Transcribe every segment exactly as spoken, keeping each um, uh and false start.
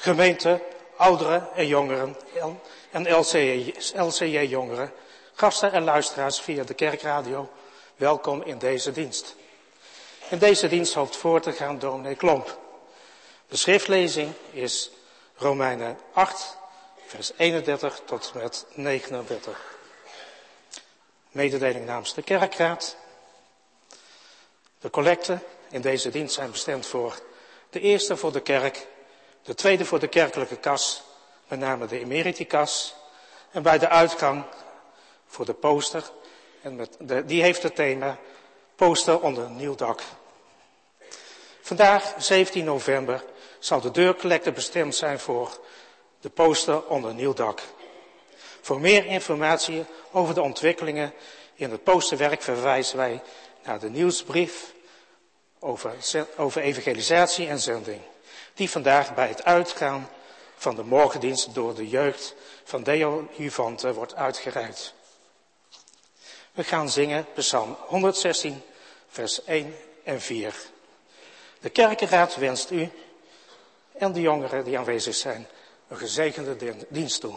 Gemeente, ouderen en jongeren en L C J-jongeren, gasten en luisteraars via de kerkradio, welkom in deze dienst. In deze dienst hoopt voor te gaan dominee Klomp. De schriftlezing is Romeinen acht, vers eenendertig tot en met negenendertig. Mededeling namens de kerkraad. De collecten in deze dienst zijn bestemd voor de eerste voor de kerk, de tweede voor de kerkelijke kas, met name de emeritikas, en bij de uitgang voor de poster, en met de, die heeft het thema poster onder een nieuw dak. Vandaag, zeventien november, zal de deurcollecte bestemd zijn voor de poster onder een nieuw dak. Voor meer informatie over de ontwikkelingen in het posterwerk verwijzen wij naar de nieuwsbrief over, over evangelisatie en zending, die vandaag bij het uitgaan van de morgendienst door de jeugd van Deo Juvante wordt uitgereikt. We gaan zingen Psalm honderdzestien, vers één en vier. De kerkenraad wenst u en de jongeren die aanwezig zijn een gezegende dienst toe.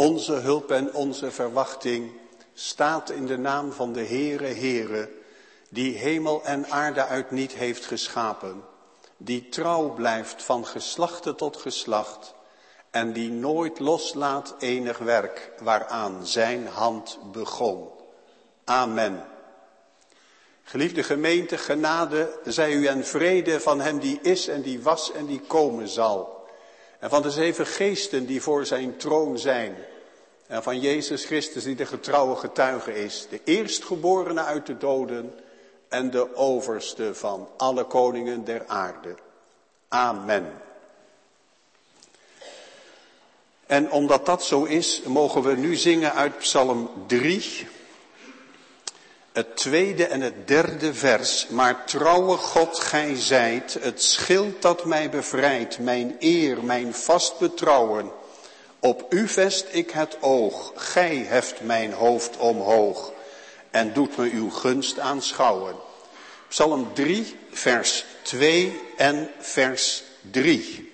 Onze hulp en onze verwachting staat in de naam van de Heere, Heere, die hemel en aarde uit niet heeft geschapen, die trouw blijft van geslachte tot geslacht en die nooit loslaat enig werk waaraan zijn hand begon. Amen. Geliefde gemeente, genade zij u en vrede van hem die is en die was en die komen zal. En van de zeven geesten die voor zijn troon zijn. En van Jezus Christus die de getrouwe getuige is. De eerstgeborene uit de doden en de overste van alle koningen der aarde. Amen. En omdat dat zo is, mogen we nu zingen uit Psalm drie... Het tweede en het derde vers. Maar trouwe God, gij zijt, het schild dat mij bevrijdt, mijn eer, mijn vast betrouwen. Op u vest ik het oog, gij heft mijn hoofd omhoog en doet me uw gunst aanschouwen. Psalm drie, vers twee en vers drie.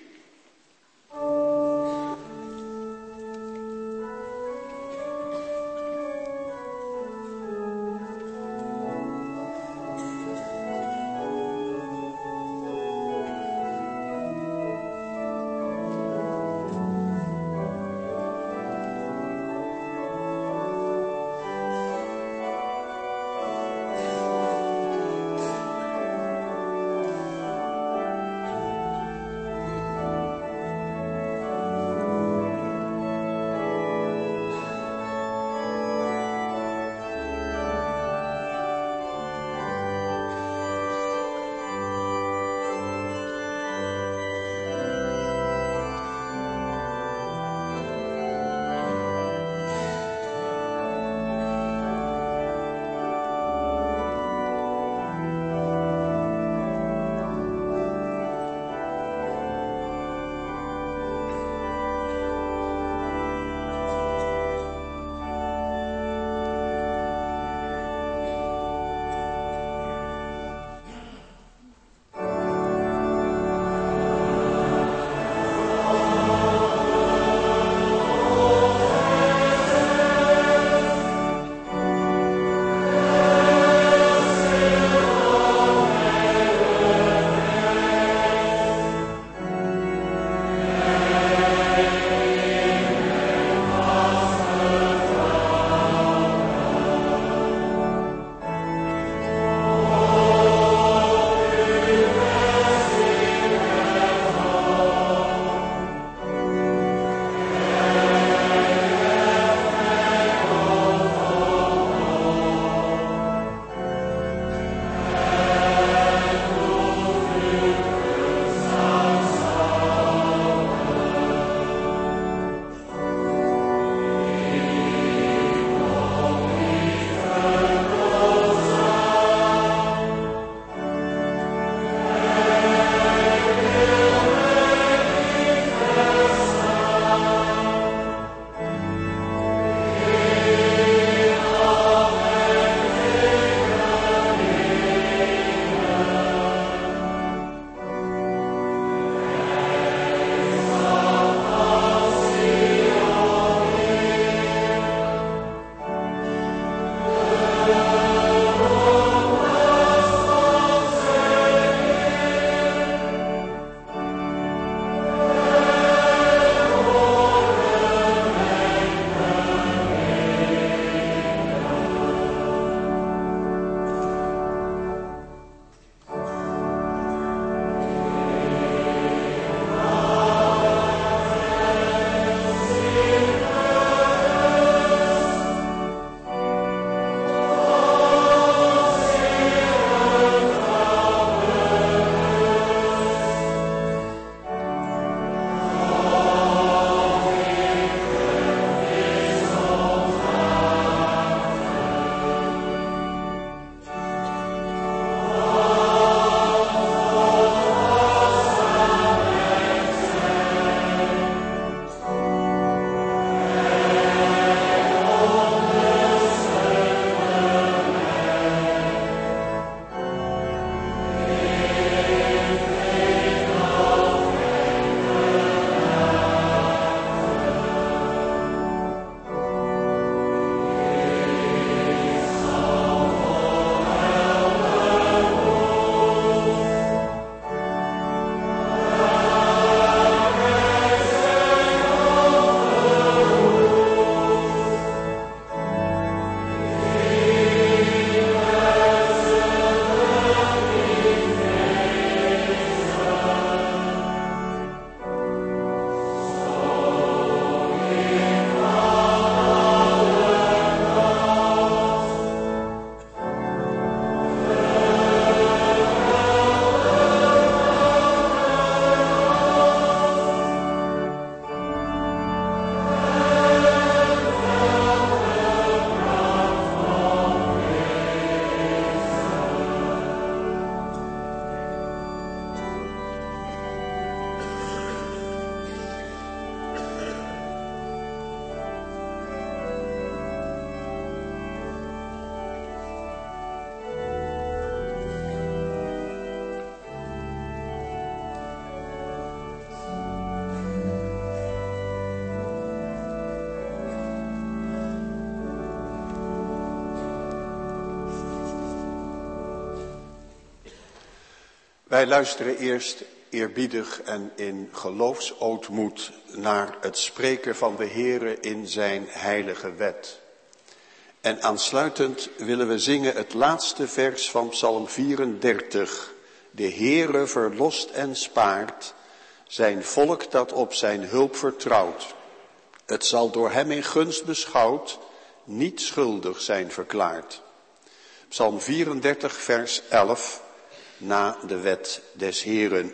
Wij luisteren eerst eerbiedig en in geloofsootmoed naar het spreken van de Heere in zijn heilige wet. En aansluitend willen we zingen het laatste vers van Psalm vierendertig. De Heere verlost en spaart, zijn volk dat op zijn hulp vertrouwt. Het zal door hem in gunst beschouwd, niet schuldig zijn verklaard. Psalm vierendertig vers elf, na de wet des Heeren.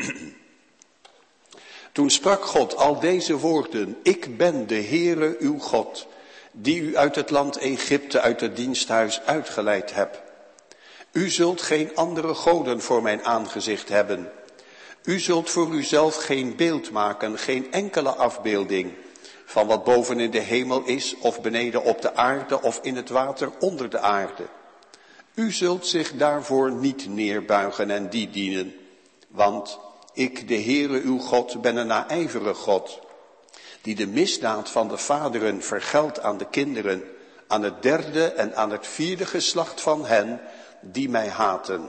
Toen sprak God al deze woorden, ik ben de Heere uw God, die u uit het land Egypte, uit het diensthuis uitgeleid heb. U zult geen andere goden voor mijn aangezicht hebben. U zult voor uzelf geen beeld maken, geen enkele afbeelding, van wat boven in de hemel is, of beneden op de aarde, of in het water onder de aarde. U zult zich daarvoor niet neerbuigen en die dienen, want ik, de Heere uw God, ben een naijverige God, die de misdaad van de vaderen vergeldt aan de kinderen, aan het derde en aan het vierde geslacht van hen die mij haten.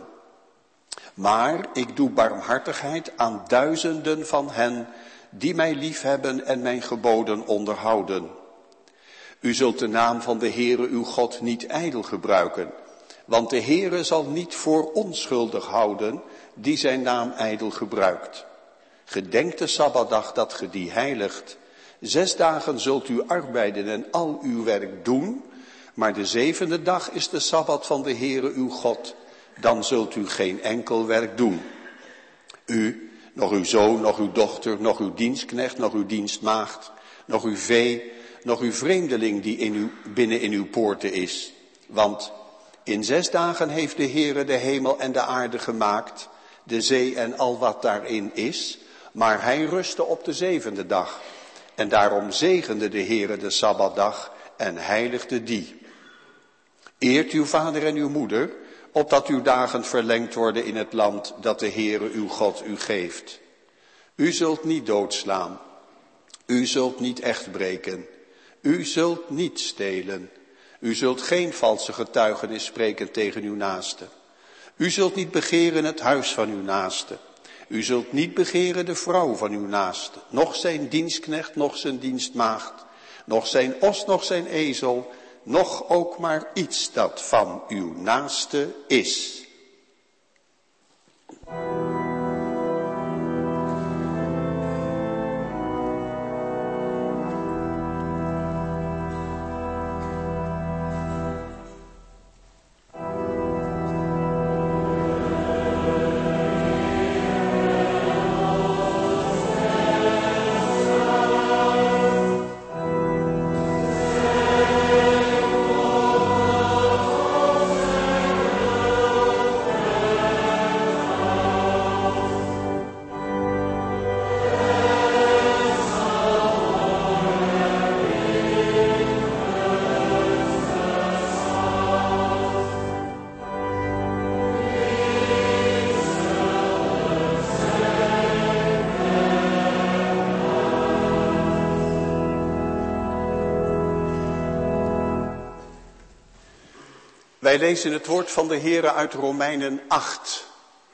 Maar ik doe barmhartigheid aan duizenden van hen die mij liefhebben en mijn geboden onderhouden. U zult de naam van de Heere uw God niet ijdel gebruiken, want de Heere zal niet voor onschuldig houden die zijn naam ijdel gebruikt. Gedenk de Sabbatdag dat ge die heiligt. Zes dagen zult u arbeiden en al uw werk doen, maar de zevende dag is de Sabbat van de Heere uw God. Dan zult u geen enkel werk doen. U, nog uw zoon, nog uw dochter, nog uw dienstknecht, nog uw dienstmaagd, nog uw vee, nog uw vreemdeling die in uw, binnen in uw poorten is. Want in zes dagen heeft de Heere de hemel en de aarde gemaakt, de zee en al wat daarin is, maar hij rustte op de zevende dag. En daarom zegende de Heere de Sabbatdag en heiligde die. Eert uw vader en uw moeder, opdat uw dagen verlengd worden in het land dat de Heere uw God u geeft. U zult niet doodslaan, u zult niet echt breken, u zult niet stelen, u zult geen valse getuigenis spreken tegen uw naaste. U zult niet begeren het huis van uw naaste. U zult niet begeren de vrouw van uw naaste, noch zijn dienstknecht, noch zijn dienstmaagd, noch zijn os, noch zijn ezel, noch ook maar iets dat van uw naaste is. Wij lezen het woord van de Heere uit Romeinen acht.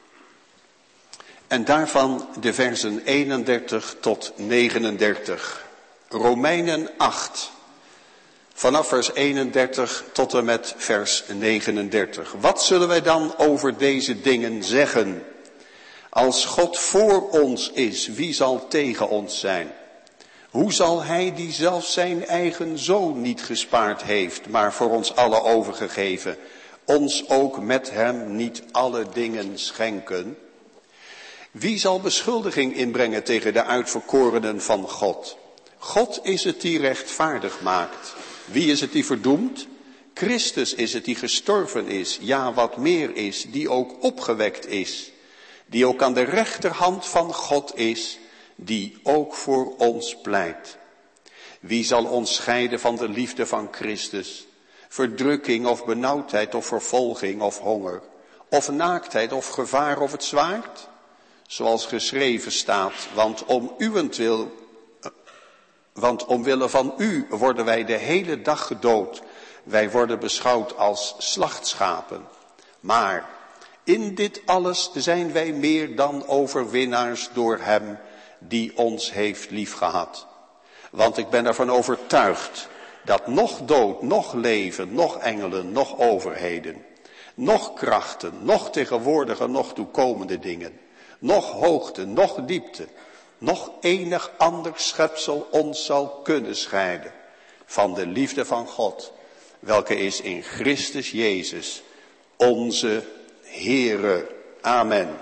En daarvan de versen eenendertig tot negenendertig. Romeinen acht. Vanaf vers eenendertig tot en met vers negenendertig. Wat zullen wij dan over deze dingen zeggen? Als God voor ons is, wie zal tegen ons zijn? Hoe zal hij die zelf zijn eigen zoon niet gespaard heeft, maar voor ons allen overgegeven, ons ook met hem niet alle dingen schenken? Wie zal beschuldiging inbrengen tegen de uitverkorenen van God? God is het die rechtvaardig maakt. Wie is het die verdoemt? Christus is het die gestorven is, ja wat meer is, die ook opgewekt is, die ook aan de rechterhand van God is, die ook voor ons pleit. Wie zal ons scheiden van de liefde van Christus? Verdrukking of benauwdheid of vervolging of honger, of naaktheid of gevaar of het zwaard? Zoals geschreven staat, want om uwentwil, want omwille van u worden wij de hele dag gedood. Wij worden beschouwd als slachtschapen. Maar In dit alles zijn wij meer dan overwinnaars door hem die ons heeft liefgehad. Want ik ben ervan overtuigd dat nog dood, nog leven, nog engelen, nog overheden, nog krachten, nog tegenwoordige, nog toekomende dingen, nog hoogte, nog diepte, nog enig ander schepsel ons zal kunnen scheiden van de liefde van God, welke is in Christus Jezus, onze Heere. Amen.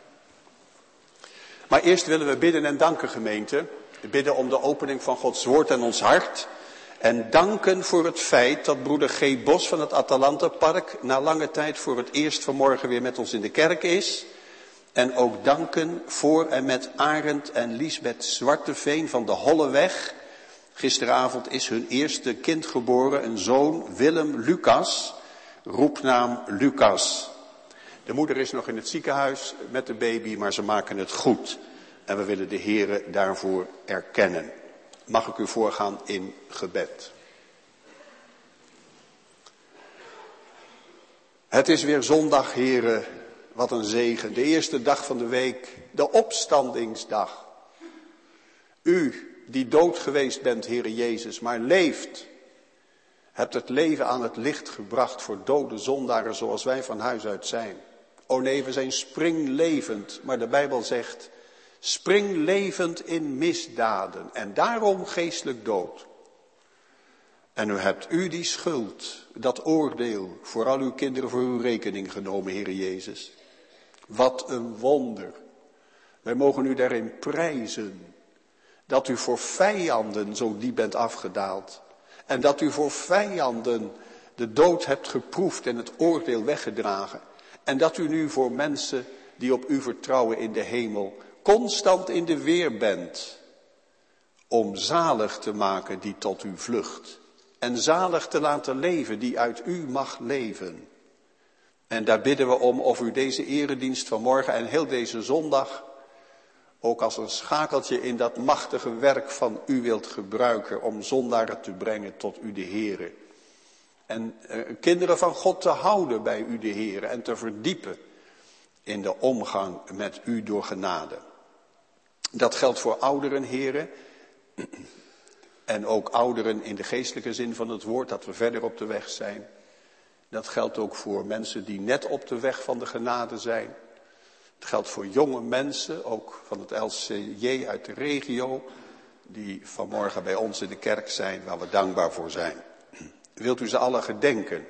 Maar eerst willen we bidden en danken, gemeente. We bidden om de opening van Gods woord en ons hart. En danken voor het feit dat broeder G. Bos van het Atalantapark na lange tijd voor het eerst vanmorgen weer met ons in de kerk is. En ook danken voor en met Arend en Liesbeth Zwarteveen van de Holleweg. Gisteravond is hun eerste kind geboren, een zoon, Willem Lucas, roepnaam Lucas. De moeder is nog in het ziekenhuis met de baby, maar ze maken het goed. En we willen de Heere daarvoor erkennen. Mag ik u voorgaan in gebed. Het is weer zondag, Heere, wat een zegen. De eerste dag van de week, de opstandingsdag. U die dood geweest bent, Heere Jezus, maar leeft, hebt het leven aan het licht gebracht voor dode zondaren zoals wij van huis uit zijn. O nee, we zijn springlevend, maar de Bijbel zegt, springlevend in misdaden en daarom geestelijk dood. En nu hebt u die schuld, dat oordeel, voor al uw kinderen voor uw rekening genomen, Heere Jezus. Wat een wonder. Wij mogen u daarin prijzen. Dat u voor vijanden zo diep bent afgedaald. En dat u voor vijanden de dood hebt geproefd en het oordeel weggedragen. En dat u nu voor mensen die op u vertrouwen in de hemel constant in de weer bent. Om zalig te maken die tot u vlucht. En zalig te laten leven die uit u mag leven. En daar bidden we om of u deze eredienst van morgen en heel deze zondag ook als een schakeltje in dat machtige werk van u wilt gebruiken om zondaren te brengen tot u de Heere. En uh, kinderen van God te houden bij u de Heere en te verdiepen in de omgang met u door genade. Dat geldt voor ouderen, Heere, en ook ouderen in de geestelijke zin van het woord, dat we verder op de weg zijn. Dat geldt ook voor mensen die net op de weg van de genade zijn. Het geldt voor jonge mensen, ook van het L C J uit de regio, die vanmorgen bij ons in de kerk zijn, waar we dankbaar voor zijn. Wilt u ze allen gedenken?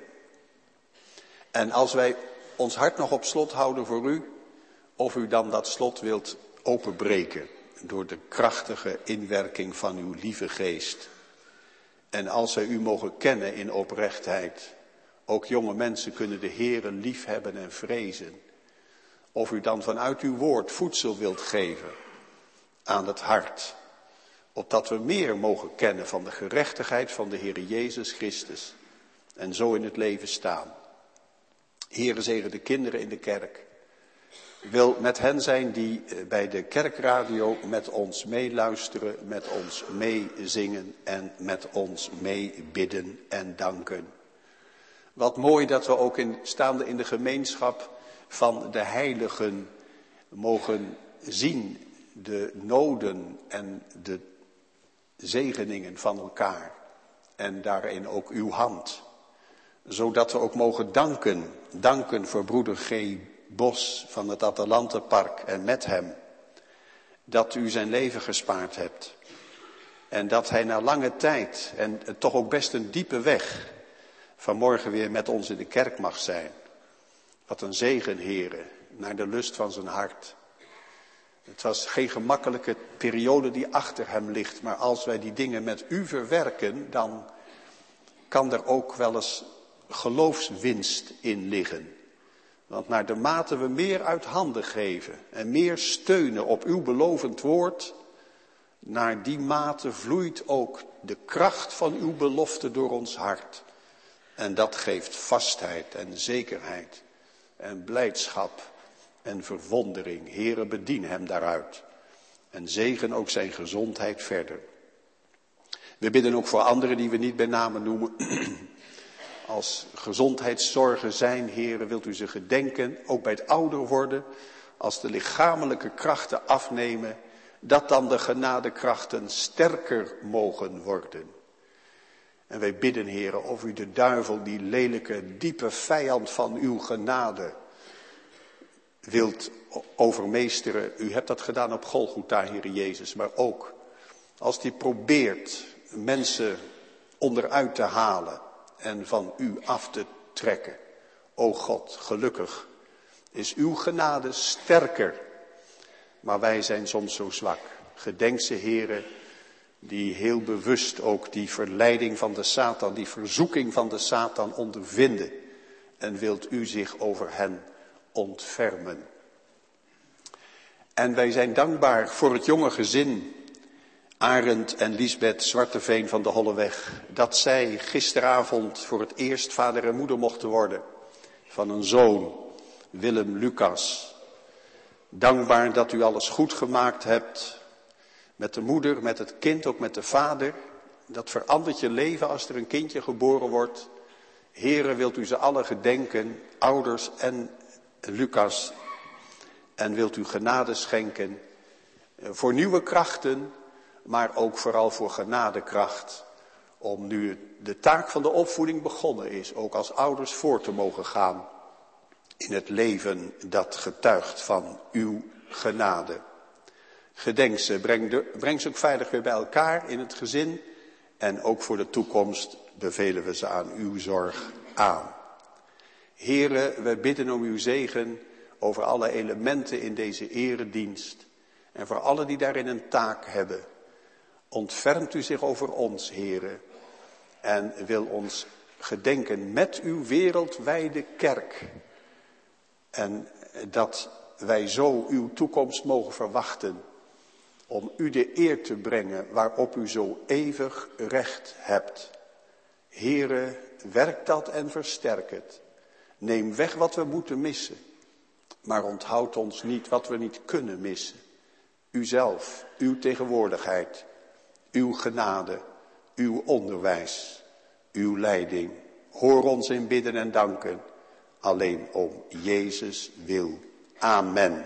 En als wij ons hart nog op slot houden voor u, of u dan dat slot wilt openbreken door de krachtige inwerking van uw lieve geest. En als wij u mogen kennen in oprechtheid, ook jonge mensen kunnen de Heere liefhebben en vrezen. Of u dan vanuit uw woord voedsel wilt geven aan het hart. Opdat we meer mogen kennen van de gerechtigheid van de Heere Jezus Christus. En zo in het leven staan. Heere, zegen de kinderen in de kerk. Wil met hen zijn die bij de kerkradio met ons meeluisteren, met ons meezingen en met ons meebidden en danken. Wat mooi dat we ook in, staande in de gemeenschap van de heiligen mogen zien de noden en de zegeningen van elkaar. En daarin ook uw hand. Zodat we ook mogen danken. Danken voor broeder G. Bos van het Atalantapark en met hem. Dat u zijn leven gespaard hebt. En dat hij na lange tijd en toch ook best een diepe weg vanmorgen weer met ons in de kerk mag zijn. Wat een zegen, Heere, naar de lust van zijn hart. Het was geen gemakkelijke periode die achter hem ligt, maar als wij die dingen met u verwerken, dan kan er ook wel eens geloofswinst in liggen. Want naar de mate we meer uit handen geven en meer steunen op uw belovend woord, naar die mate vloeit ook de kracht van uw belofte door ons hart. En dat geeft vastheid en zekerheid en blijdschap en verwondering. Heere, bedien hem daaruit. En zegen ook zijn gezondheid verder. We bidden ook voor anderen die we niet bij name noemen. Als gezondheidszorgen zijn, Heere, wilt u ze gedenken, ook bij het ouder worden, als de lichamelijke krachten afnemen, dat dan de genadekrachten sterker mogen worden. En wij bidden, Heere, of u de duivel, die lelijke, diepe vijand van uw genade, wilt overmeesteren. U hebt dat gedaan op Golgotha, Heere Jezus, maar ook als die probeert mensen onderuit te halen en van u af te trekken. O God, gelukkig is uw genade sterker, maar wij zijn soms zo zwak. Gedenk ze, Heere, die heel bewust ook die verleiding van de Satan, die verzoeking van de Satan ondervinden. En wilt u zich over hen ontfermen. En wij zijn dankbaar voor het jonge gezin, Arend en Liesbeth Zwarteveen van de Holleweg, dat zij gisteravond voor het eerst vader en moeder mochten worden van een zoon, Willem Lucas. Dankbaar dat u alles goed gemaakt hebt met de moeder, met het kind, ook met de vader. Dat verandert je leven als er een kindje geboren wordt. Heere, wilt u ze alle gedenken, ouders en Lucas. En wilt u genade schenken voor nieuwe krachten, maar ook vooral voor genadekracht. Om nu de taak van de opvoeding begonnen is, ook als ouders voor te mogen gaan in het leven dat getuigt van uw genade. Gedenk ze, breng, de, breng ze ook veilig weer bij elkaar in het gezin. En ook voor de toekomst bevelen we ze aan uw zorg aan. Here, we bidden om uw zegen over alle elementen in deze eredienst. En voor allen die daarin een taak hebben. Ontfermt u zich over ons, Here. En wil ons gedenken met uw wereldwijde kerk. En dat wij zo uw toekomst mogen verwachten. Om u de eer te brengen waarop u zo eeuwig recht hebt. Heere, werk dat en versterk het. Neem weg wat we moeten missen. Maar onthoud ons niet wat we niet kunnen missen. Uzelf, uw tegenwoordigheid, uw genade, uw onderwijs, uw leiding. Hoor ons in bidden en danken. Alleen om Jezus wil. Amen.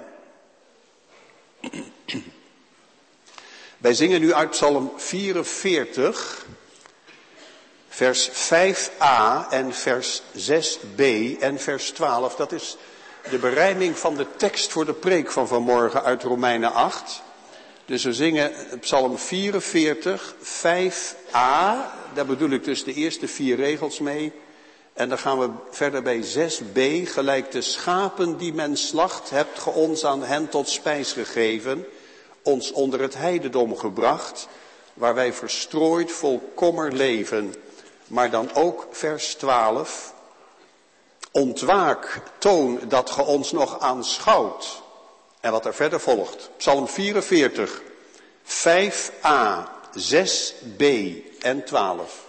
Wij zingen nu uit Psalm vierenveertig, vers vijf a en vers zes b en vers twaalf. Dat is de berijming van de tekst voor de preek van vanmorgen uit Romeinen acht. Dus we zingen Psalm vierenveertig, vijf a, daar bedoel ik dus de eerste vier regels mee. En dan gaan we verder bij zes b, gelijk de schapen die men slacht, hebt ge ons aan hen tot spijs gegeven, ons onder het heidendom gebracht, waar wij verstrooid vol kommer leven. Maar dan ook vers twaalf, ontwaak, toon dat ge ons nog aanschouwt. En wat er verder volgt, Psalm vierenveertig, vijf a, zes b en twaalf.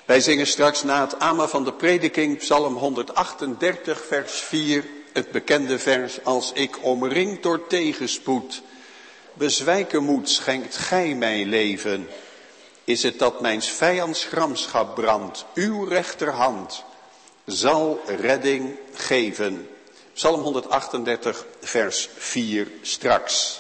Wij zingen straks na het amen van de prediking Psalm honderdachtendertig vers vier, het bekende vers: als ik omringd door tegenspoed bezwijken moet, schenkt gij mij leven. Is het dat mijns vijands gramschap brandt, uw rechterhand zal redding geven. Psalm honderdachtendertig vers vier straks.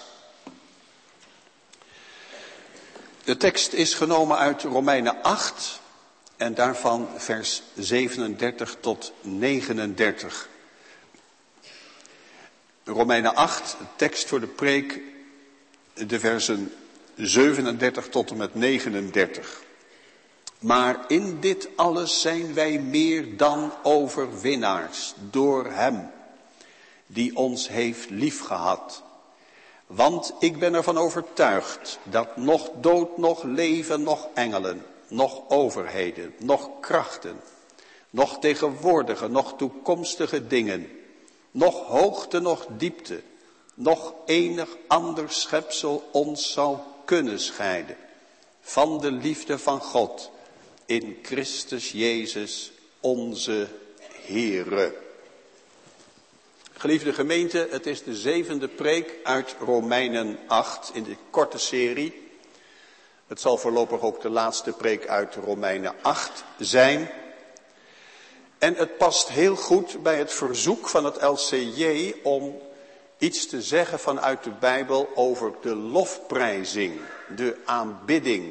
De tekst is genomen uit Romeinen acht en daarvan vers zevenendertig tot negenendertig. Romeinen acht, tekst voor de preek, de versen zevenendertig tot en met negenendertig. Maar in dit alles zijn wij meer dan overwinnaars door hem die ons heeft liefgehad. Want ik ben ervan overtuigd dat nog dood, nog leven, nog engelen, nog overheden, nog krachten, nog tegenwoordige, nog toekomstige dingen, nog hoogte, nog diepte, nog enig ander schepsel ons zal kunnen scheiden van de liefde van God in Christus Jezus onze Heere. Geliefde gemeente, het is de zevende preek uit Romeinen acht in de korte serie. Het zal voorlopig ook de laatste preek uit Romeinen acht zijn. En het past heel goed bij het verzoek van het L C J om iets te zeggen vanuit de Bijbel over de lofprijzing, de aanbidding.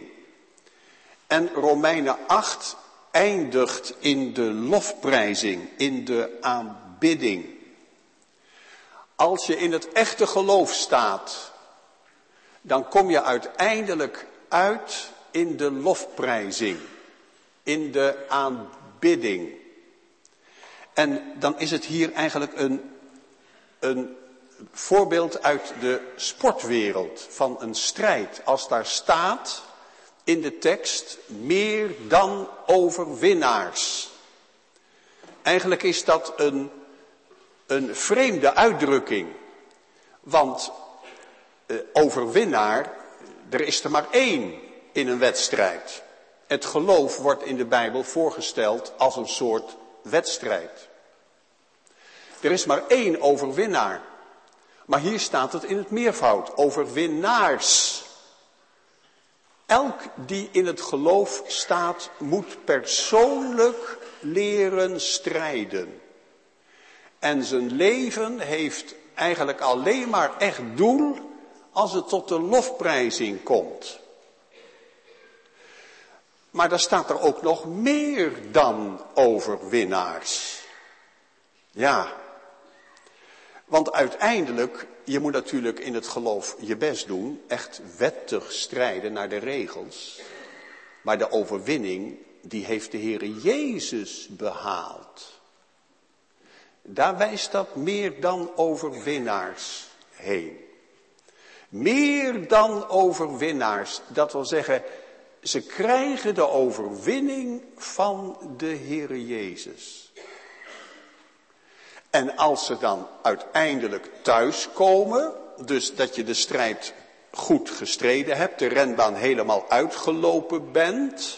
En Romeinen acht eindigt in de lofprijzing, in de aanbidding. Als je in het echte geloof staat, dan kom je uiteindelijk uit in de lofprijzing, in de aanbidding. En dan is het hier eigenlijk een, een voorbeeld uit de sportwereld van een strijd. Als daar staat in de tekst meer dan overwinnaars. Eigenlijk is dat een, een vreemde uitdrukking. Want eh, overwinnaar, er is er maar één in een wedstrijd. Het geloof wordt in de Bijbel voorgesteld als een soort wedstrijd. Er is maar één overwinnaar. Maar hier staat het in het meervoud, overwinnaars. Elk die in het geloof staat, moet persoonlijk leren strijden. En zijn leven heeft eigenlijk alleen maar echt doel als het tot de lofprijzing komt. Maar daar staat er ook nog meer dan overwinnaars. Ja, want uiteindelijk, je moet natuurlijk in het geloof je best doen, echt wettig strijden naar de regels. Maar de overwinning, die heeft de Heere Jezus behaald. Daar wijst dat meer dan overwinnaars heen. Meer dan overwinnaars, dat wil zeggen, ze krijgen de overwinning van de Heere Jezus. En als ze dan uiteindelijk thuiskomen, dus dat je de strijd goed gestreden hebt, de renbaan helemaal uitgelopen bent,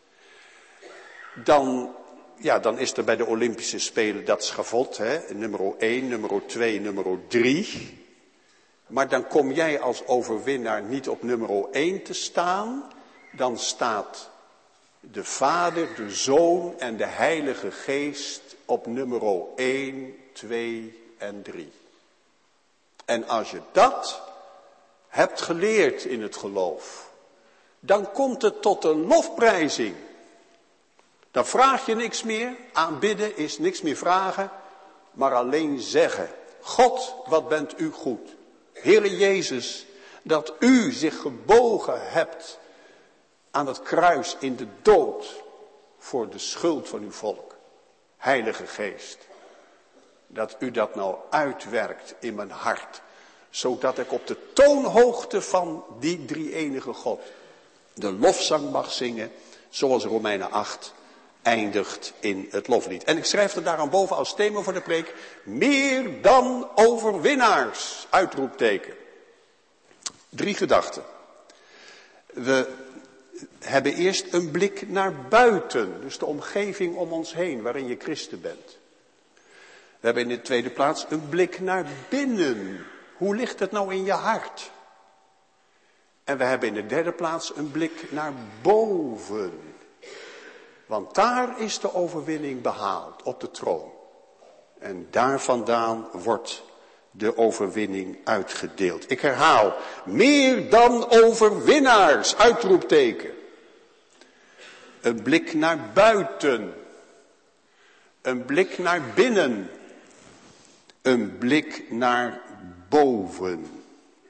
dan, ja, dan is er bij de Olympische Spelen dat schavot, hè, nummer één, nummer twee, nummer drie. Maar dan kom jij als overwinnaar niet op nummer één te staan, dan staat de Vader, de Zoon en de Heilige Geest op nummer één, twee en drie. En als je dat hebt geleerd in het geloof, dan komt het tot de lofprijzing. Dan vraag je niks meer, aanbidden is niks meer vragen, maar alleen zeggen: God, wat bent u goed. Heere Jezus, dat u zich gebogen hebt aan het kruis in de dood voor de schuld van uw volk. Heilige Geest, dat u dat nou uitwerkt in mijn hart, zodat ik op de toonhoogte van die drie-enige God de lofzang mag zingen, zoals Romeinen acht eindigt in het loflied. En ik schrijf er daaraan boven als thema voor de preek: meer dan overwinnaars, uitroepteken. Drie gedachten. We hebben eerst een blik naar buiten. Dus de omgeving om ons heen waarin je christen bent. We hebben in de tweede plaats een blik naar binnen. Hoe ligt het nou in je hart? En we hebben in de derde plaats een blik naar boven. Want daar is de overwinning behaald, op de troon. En daar vandaan wordt de overwinning uitgedeeld. Ik herhaal, meer dan overwinnaars, uitroepteken. Een blik naar buiten. Een blik naar binnen. Een blik naar boven.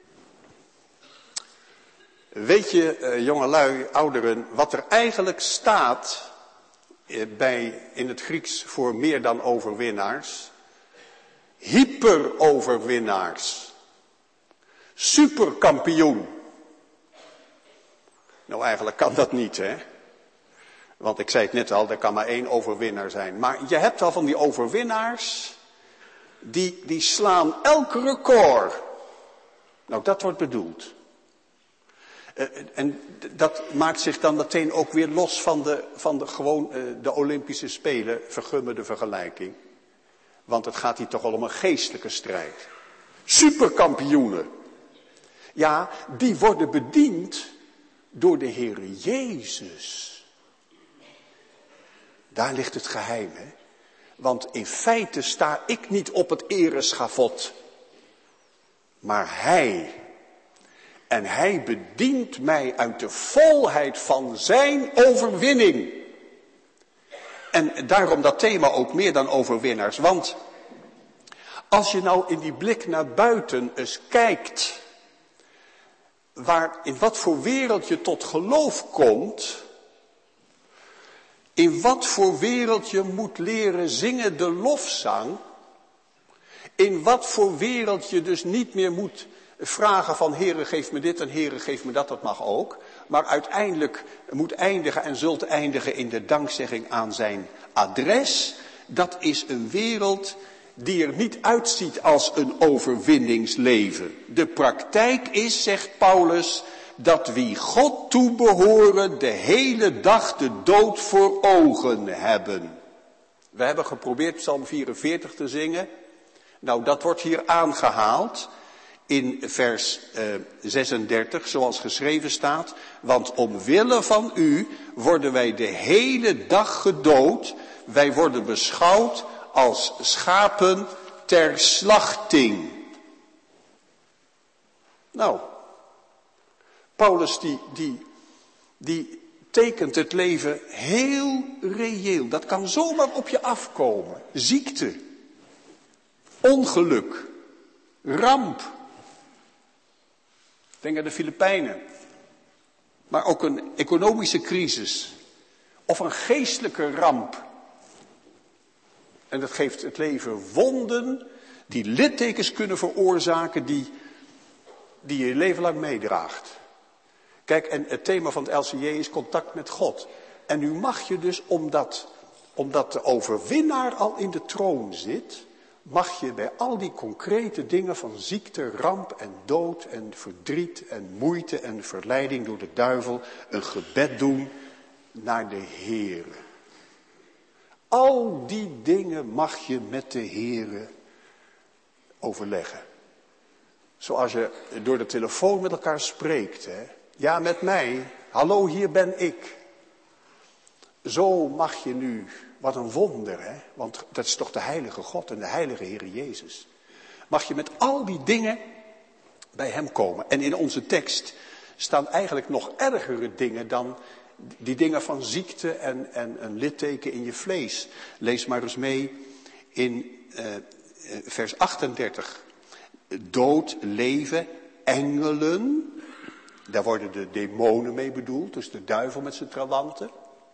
Weet je, eh, jongelui, ouderen, wat er eigenlijk staat eh, bij, in het Grieks voor meer dan overwinnaars? Hyperoverwinnaars. Superkampioen. Nou, eigenlijk kan dat niet, hè? Want ik zei het net al, er kan maar één overwinnaar zijn. Maar je hebt al van die overwinnaars, die, die slaan elk record. Nou, dat wordt bedoeld. Uh, en dat maakt zich dan meteen ook weer los van de, van de, gewoon, uh, de Olympische Spelen, vergumme de vergelijking. Want het gaat hier toch al om een geestelijke strijd. Superkampioenen. Ja, die worden bediend door de Heere Jezus. Daar ligt het geheim, hè. Want in feite sta ik niet op het ereschavot. Maar Hij. En Hij bedient mij uit de volheid van zijn overwinning. En daarom dat thema ook meer dan overwinnaars. Want als je nou in die blik naar buiten eens kijkt, waar, in wat voor wereld je tot geloof komt, in wat voor wereld je moet leren zingen de lofzang, in wat voor wereld je dus niet meer moet vragen van Heere geef me dit en Heere geef me dat, dat mag ook. Maar uiteindelijk moet eindigen en zult eindigen in de dankzegging aan zijn adres. Dat is een wereld die er niet uitziet als een overwinningsleven. De praktijk is, zegt Paulus, dat wie God toebehoren de hele dag de dood voor ogen hebben. We hebben geprobeerd Psalm vierenveertig te zingen. Nou, dat wordt hier aangehaald. In vers uh, zesendertig, zoals geschreven staat. Want omwille van u worden wij de hele dag gedood. Wij worden beschouwd als schapen ter slachting. Nou, Paulus die, die, die tekent het leven heel reëel. Dat kan zomaar op je afkomen. Ziekte, ongeluk, ramp. Denk aan de Filipijnen. Maar ook een economische crisis. Of een geestelijke ramp. En dat geeft het leven wonden die littekens kunnen veroorzaken die, die je je leven lang meedraagt. Kijk, en het thema van het L C J is contact met God. En nu mag je dus, omdat, omdat de overwinnaar al in de troon zit, mag je bij al die concrete dingen van ziekte, ramp en dood en verdriet en moeite en verleiding door de duivel een gebed doen naar de Heere. Al die dingen mag je met de Heere overleggen. Zoals je door de telefoon met elkaar spreekt. Hè? Ja, met mij. Hallo, hier ben ik. Zo mag je nu, wat een wonder, hè? Want dat is toch de heilige God en de heilige Heer Jezus. Mag je met al die dingen bij hem komen. En in onze tekst staan eigenlijk nog ergere dingen dan die dingen van ziekte en, en een litteken in je vlees. Lees maar eens mee in uh, vers achtendertig. Dood, leven, engelen. Daar worden de demonen mee bedoeld, dus de duivel met zijn trawanten.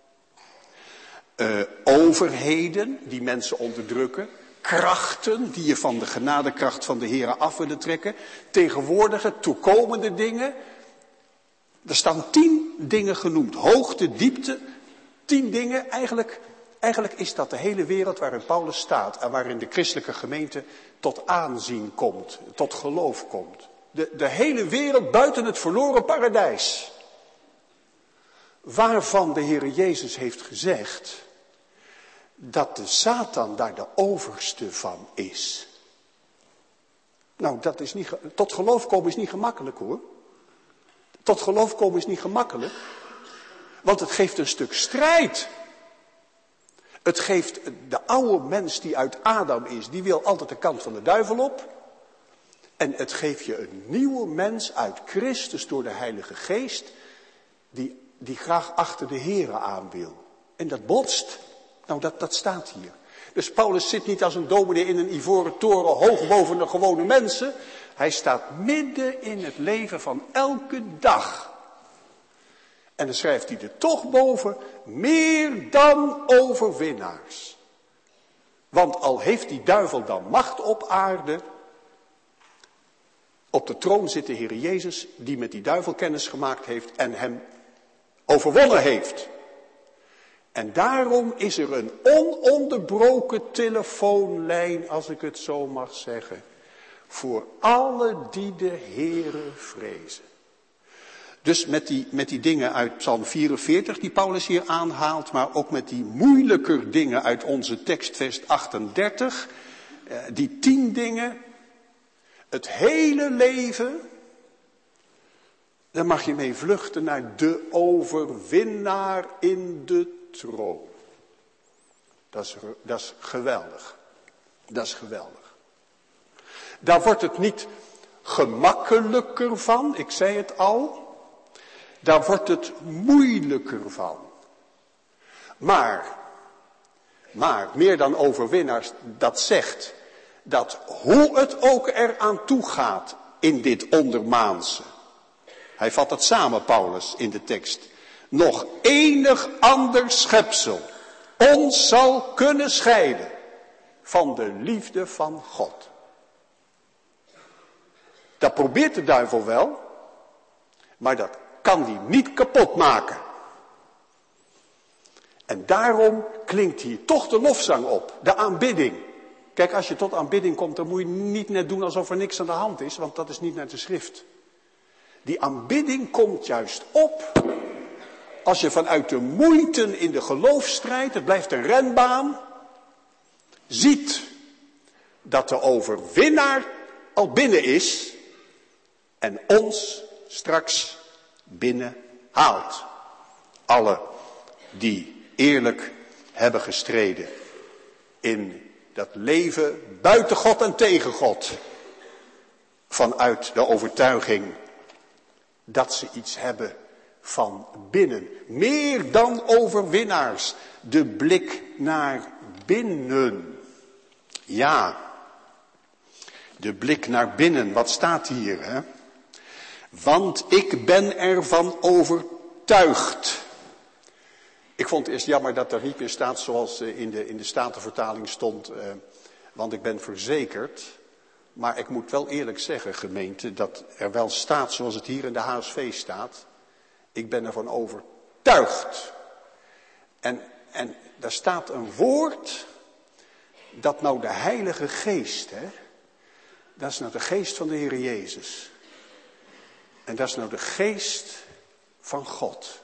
Uh, overheden die mensen onderdrukken. Krachten die je van de genadekracht van de Heere af willen trekken. Tegenwoordige, toekomende dingen. Er staan tien dingen genoemd. Hoogte, diepte, tien dingen. Eigenlijk, eigenlijk is dat de hele wereld waarin Paulus staat. En waarin de christelijke gemeente tot aanzien komt. Tot geloof komt. De, de hele wereld buiten het verloren paradijs. waarvan de Heere Jezus heeft gezegd dat de Satan daar de overste van is. Nou, dat is niet, tot geloof komen is niet gemakkelijk hoor. Tot geloof komen is niet gemakkelijk. Want het geeft een stuk strijd. Het geeft de oude mens die uit Adam is, die wil altijd de kant van de duivel op. En het geeft je een nieuwe mens uit Christus door de Heilige Geest, die, die graag achter de Here aan wil. En dat botst. Nou, dat, dat staat hier. Dus Paulus zit niet als een dominee in een ivoren toren hoog boven de gewone mensen. Hij staat midden in het leven van elke dag. En dan schrijft hij er toch boven, meer dan overwinnaars. Want al heeft die duivel dan macht op aarde, op de troon zit de Heer Jezus, die met die duivel kennis gemaakt heeft en hem overwonnen heeft. En daarom is er een ononderbroken telefoonlijn, als ik het zo mag zeggen, voor alle die de Heere vrezen. Dus met die, met die dingen uit Psalm vierenveertig die Paulus hier aanhaalt, maar ook met die moeilijker dingen uit onze tekst vers achtendertig, die tien dingen, het hele leven, daar mag je mee vluchten naar de overwinnaar in de troon. Dat is, dat is geweldig. Dat is geweldig. Daar wordt het niet gemakkelijker van, ik zei het al. Daar wordt het moeilijker van. Maar, maar meer dan overwinnaars, dat zegt dat hoe het ook eraan toe gaat in dit ondermaanse. Hij vat het samen, Paulus, in de tekst. Nog enig ander schepsel ons zal kunnen scheiden van de liefde van God. Dat probeert de duivel wel, maar dat kan die niet kapot maken. En daarom klinkt hier toch de lofzang op, de aanbidding. Kijk, als je tot aanbidding komt, dan moet je niet net doen alsof er niks aan de hand is, want dat is niet naar de schrift. Die aanbidding komt juist op als je vanuit de moeite in de geloofsstrijd, het blijft een renbaan, ziet dat de overwinnaar al binnen is en ons straks binnen haalt. Alle die eerlijk hebben gestreden in dat leven buiten God en tegen God. Vanuit de overtuiging dat ze iets hebben van binnen. Meer dan overwinnaars. De blik naar binnen. Ja, de blik naar binnen. Wat staat hier, hè? Want ik ben ervan overtuigd. Ik vond het eerst jammer dat er niet meer staat zoals in de, in de Statenvertaling stond. Eh, want ik ben verzekerd. Maar ik moet wel eerlijk zeggen, gemeente, dat er wel staat zoals het hier in de H S V staat. Ik ben ervan overtuigd. En, en daar staat een woord dat nou de Heilige Geest, hè. Dat is nou de geest van de Heer Jezus. En dat is nou de geest van God.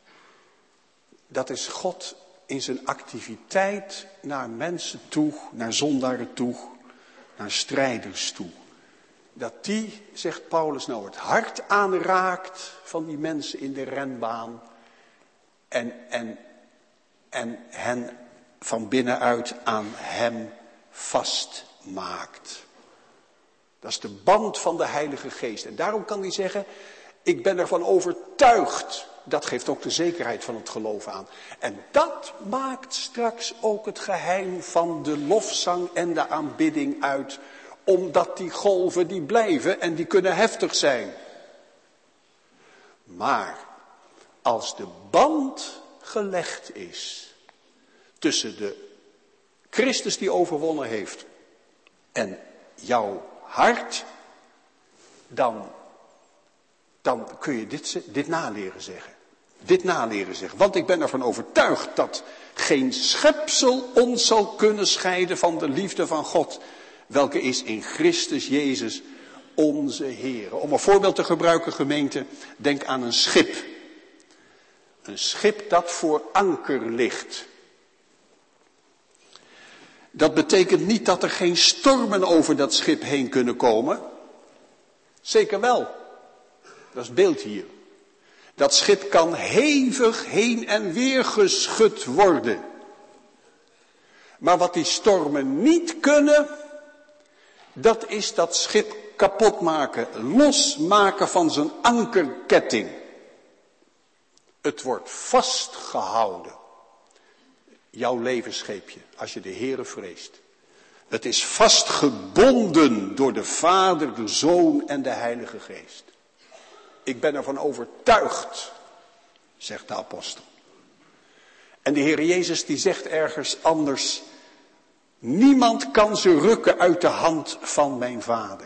Dat is God in zijn activiteit naar mensen toe, naar zondaren toe, naar strijders toe. Dat die, zegt Paulus, nou het hart aanraakt van die mensen in de renbaan. En, en, en hen van binnenuit aan hem vastmaakt. Dat is de band van de Heilige Geest. En daarom kan hij zeggen, ik ben ervan overtuigd. Dat geeft ook de zekerheid van het geloof aan. En dat maakt straks ook het geheim van de lofzang en de aanbidding uit. Omdat die golven die blijven en die kunnen heftig zijn. Maar als de band gelegd is tussen de Christus die overwonnen heeft en jouw hart, dan, dan kun je dit, dit naleren zeggen. Dit naleren zeggen. Want ik ben ervan overtuigd dat geen schepsel ons zal kunnen scheiden van de liefde van God, welke is in Christus Jezus onze Heer. Om een voorbeeld te gebruiken, gemeente, denk aan een schip. Een schip dat voor anker ligt. Dat betekent niet dat er geen stormen over dat schip heen kunnen komen. Zeker wel. Dat is het beeld hier. Dat schip kan hevig heen en weer geschud worden. Maar wat die stormen niet kunnen, dat is dat schip kapot maken, losmaken van zijn ankerketting. Het wordt vastgehouden. Jouw levensscheepje, als je de Heere vreest. Het is vastgebonden door de Vader, de Zoon en de Heilige Geest. Ik ben ervan overtuigd, zegt de apostel. En de Heer Jezus die zegt ergens anders, niemand kan ze rukken uit de hand van mijn Vader.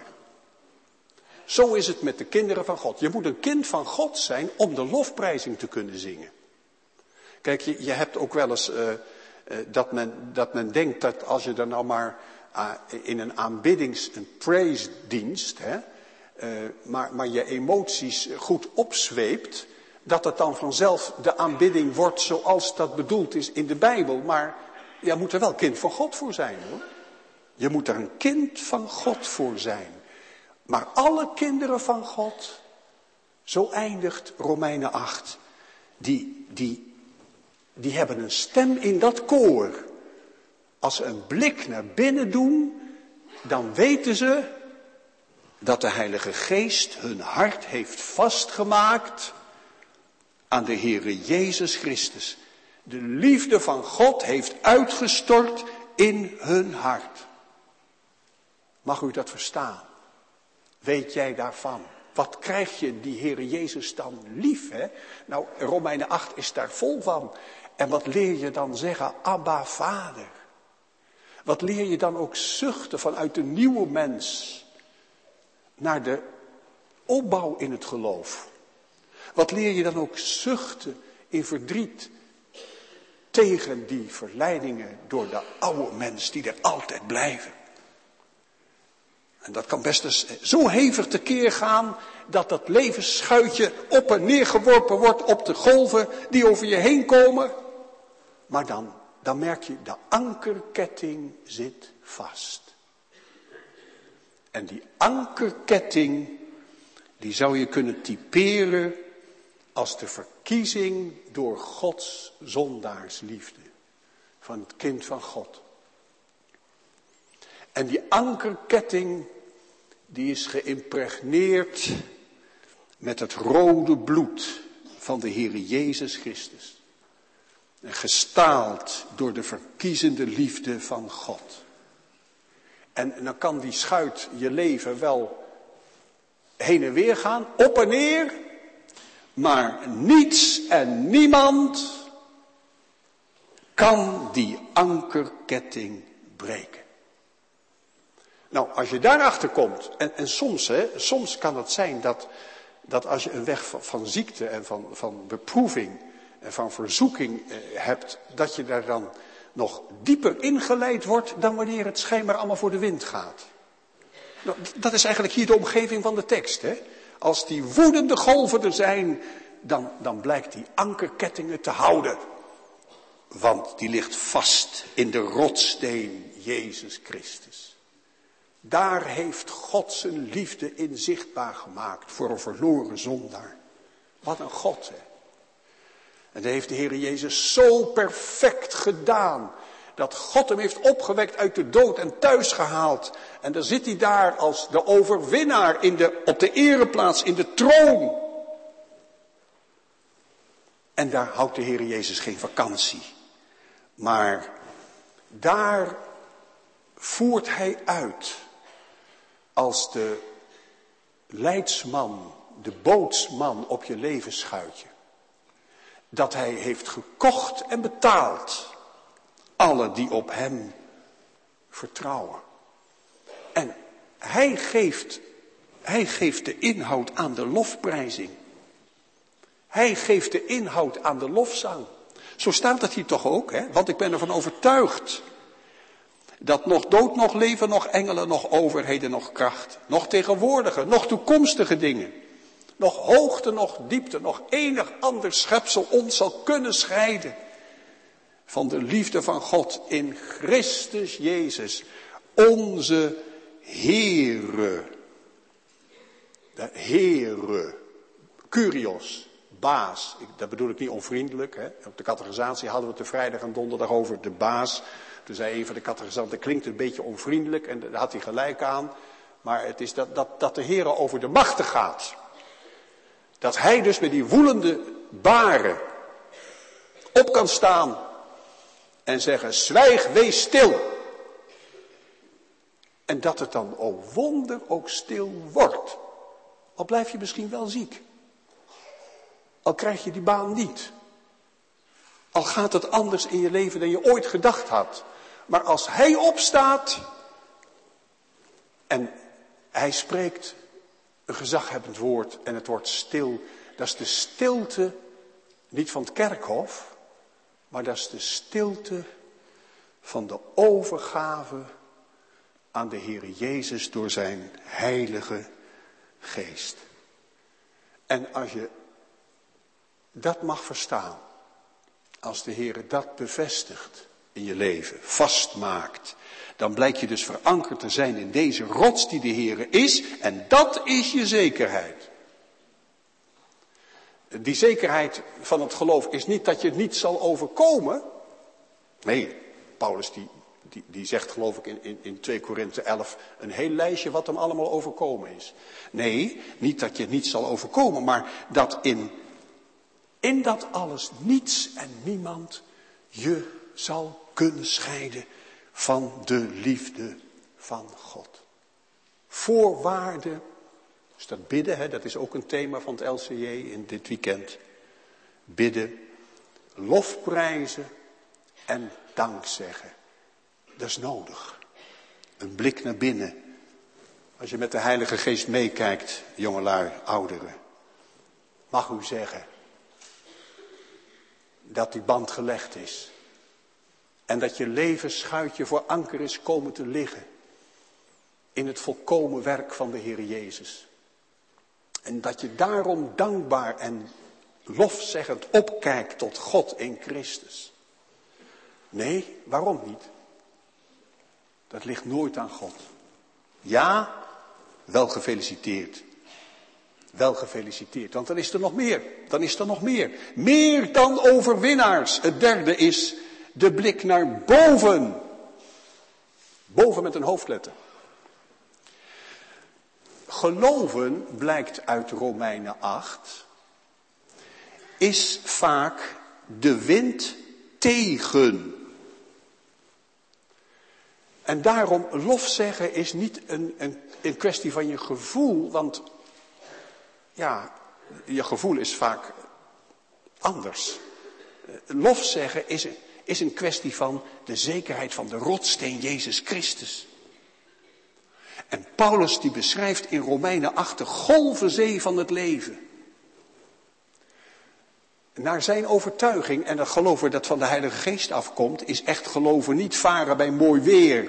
Zo is het met de kinderen van God. Je moet een kind van God zijn om de lofprijzing te kunnen zingen. Kijk, je, je hebt ook wel eens uh, uh, dat, men, dat men denkt dat als je dan nou maar uh, in een aanbiddings, een praise-dienst, hè, uh, maar, maar je emoties goed opzweept, dat het dan vanzelf de aanbidding wordt zoals dat bedoeld is in de Bijbel. Maar je moet er wel kind van God voor zijn, hoor. Je moet er een kind van God voor zijn. Maar alle kinderen van God, zo eindigt Romeinen acht, die, die, die hebben een stem in dat koor. Als ze een blik naar binnen doen, dan weten ze dat de Heilige Geest hun hart heeft vastgemaakt aan de Heere Jezus Christus. De liefde van God heeft uitgestort in hun hart. Mag u dat verstaan? Weet jij daarvan? Wat krijg je die Heere Jezus dan lief, hè? Nou, Romeinen acht is daar vol van. En wat leer je dan zeggen? Abba, Vader. Wat leer je dan ook zuchten vanuit de nieuwe mens naar de opbouw in het geloof? Wat leer je dan ook zuchten in verdriet tegen die verleidingen door de oude mens die er altijd blijven? En dat kan best eens zo hevig tekeer gaan dat dat levensschuitje op en neer geworpen wordt op de golven die over je heen komen. Maar dan, dan merk je, de ankerketting zit vast. En die ankerketting, die zou je kunnen typeren als de verkiezing door Gods zondaarsliefde. Van het kind van God. En die ankerketting, die is geïmpregneerd met het rode bloed van de Heere Jezus Christus. En gestaald door de verkiezende liefde van God. En dan kan die schuit je leven wel heen en weer gaan, op en neer. Maar niets en niemand kan die ankerketting breken. Nou, als je daarachter komt, en, en soms, hè, soms kan het zijn dat, dat als je een weg van, van ziekte en van, van beproeving en van verzoeking eh, hebt, dat je daar dan nog dieper ingeleid wordt dan wanneer het schijnbaar allemaal voor de wind gaat. Nou, dat is eigenlijk hier de omgeving van de tekst, hè. Als die woedende golven er zijn, dan, dan blijkt die ankerkettingen te houden. Want die ligt vast in de rotsteen Jezus Christus. Daar heeft God zijn liefde in zichtbaar gemaakt voor een verloren zondaar. Wat een God, hè. En dat heeft de Heer Jezus zo perfect gedaan. Dat God hem heeft opgewekt uit de dood en thuis gehaald. En dan zit hij daar als de overwinnaar in de, op de ereplaats, in de troon. En daar houdt de Heer Jezus geen vakantie. Maar daar voert hij uit als de leidsman, de bootsman op je levensschuitje. Dat hij heeft gekocht en betaald. Alle die op hem vertrouwen. En hij geeft, hij geeft de inhoud aan de lofprijzing. Hij geeft de inhoud aan de lofzang. Zo staat het hier toch ook, hè? Want ik ben ervan overtuigd dat nog dood, nog leven, nog engelen, nog overheden, nog kracht, nog tegenwoordige, nog toekomstige dingen, nog hoogte, nog diepte, nog enig ander schepsel ons zal kunnen scheiden van de liefde van God in Christus Jezus, onze Heere. De Heere, Kyrios, baas. Dat bedoel ik niet onvriendelijk. Hè. Op de catechisatie hadden we het de vrijdag en donderdag over de baas. Toen zei een van de catechisanten, dat klinkt een beetje onvriendelijk en daar had hij gelijk aan. Maar het is dat, dat, dat de Heere over de machten gaat. Dat hij dus met die woelende baren op kan staan en zeggen, zwijg, wees stil. En dat het dan, o wonder, ook stil wordt. Al blijf je misschien wel ziek. Al krijg je die baan niet. Al gaat het anders in je leven dan je ooit gedacht had. Maar als hij opstaat en hij spreekt een gezaghebbend woord en het wordt stil. Dat is de stilte, niet van het kerkhof, maar dat is de stilte van de overgave aan de Heere Jezus door zijn heilige geest. En als je dat mag verstaan, als de Heere dat bevestigt in je leven, vastmaakt, dan blijkt je dus verankerd te zijn in deze rots die de Heere is. En dat is je zekerheid. Die zekerheid van het geloof is niet dat je het niet zal overkomen. Nee, Paulus die, die, die zegt geloof ik in, in, in twee Korinthe elf een heel lijstje wat hem allemaal overkomen is. Nee, niet dat je het niet zal overkomen, maar dat in, in dat alles niets en niemand je zal kunnen scheiden van de liefde van God. Voorwaarde, dus dat bidden, hè, dat is ook een thema van het L C J in dit weekend. Bidden, lofprijzen en dankzeggen. Dat is nodig. Een blik naar binnen. Als je met de Heilige Geest meekijkt, jongelui, ouderen. Mag u zeggen dat die band gelegd is. En dat je levensschuitje voor anker is komen te liggen. In het volkomen werk van de Heer Jezus. En dat je daarom dankbaar en lofzeggend opkijkt tot God in Christus. Nee, waarom niet? Dat ligt nooit aan God. Ja, wel gefeliciteerd. Wel gefeliciteerd, want dan is er nog meer. Dan is er nog meer. Meer dan overwinnaars. Het derde is de blik naar boven. Boven met een hoofdletter. Geloven, blijkt uit Romeinen acht, is vaak de wind tegen. En daarom lofzeggen is niet een, een, een kwestie van je gevoel, want ja, je gevoel is vaak anders. Lofzeggen is, is een kwestie van de zekerheid van de rotssteen Jezus Christus. En Paulus die beschrijft in Romeinen acht de golvenzee van het leven. Naar zijn overtuiging, en dat geloven dat van de Heilige Geest afkomt, is echt geloven niet varen bij mooi weer.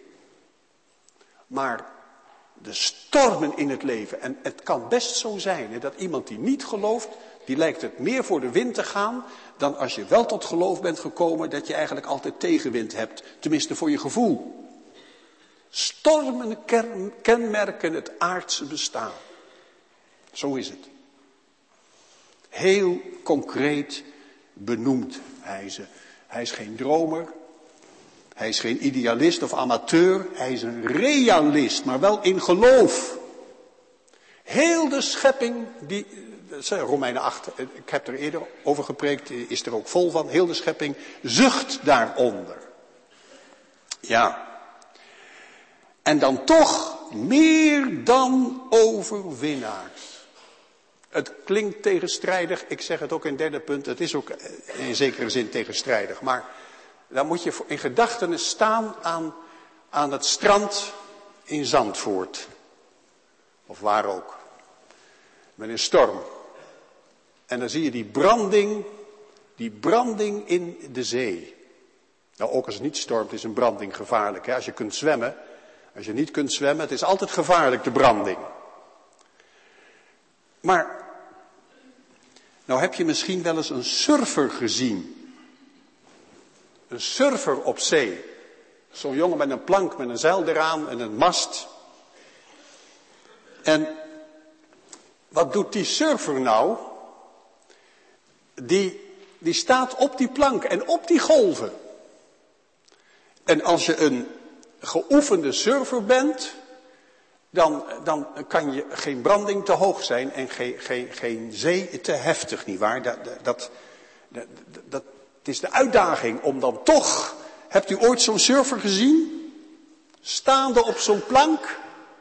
Maar de stormen in het leven. En het kan best zo zijn hè, dat iemand die niet gelooft, die lijkt het meer voor de wind te gaan, dan als je wel tot geloof bent gekomen, dat je eigenlijk altijd tegenwind hebt. Tenminste voor je gevoel. Stormen kenmerken het aardse bestaan. Zo is het. Heel concreet benoemt hij ze. Hij is geen dromer. Hij is geen idealist of amateur. Hij is een realist, maar wel in geloof. Heel de schepping, die, Romeinen acht, ik heb er eerder over gepreekt, is er ook vol van. Heel de schepping zucht daaronder. Ja. En dan toch meer dan overwinnaars. Het klinkt tegenstrijdig, ik zeg het ook in het derde punt, het is ook in zekere zin tegenstrijdig. Maar dan moet je in gedachten staan aan, aan het strand in Zandvoort. Of waar ook. Met een storm. En dan zie je die branding, die branding in de zee. Nou, ook als het niet stormt is een branding gevaarlijk. Hè? Als je kunt zwemmen, als je niet kunt zwemmen, het is altijd gevaarlijk, de branding. Maar, nou heb je misschien wel eens een surfer gezien. Een surfer op zee. Zo'n jongen met een plank, met een zeil eraan en een mast. En wat doet die surfer nou? Die, die staat op die plank en op die golven. En als je een geoefende surfer bent, dan, dan kan je geen branding te hoog zijn en geen, geen, geen zee te heftig, nietwaar? Dat, dat, dat, dat, het is de uitdaging om dan toch, hebt u ooit zo'n surfer gezien? Staande op zo'n plank?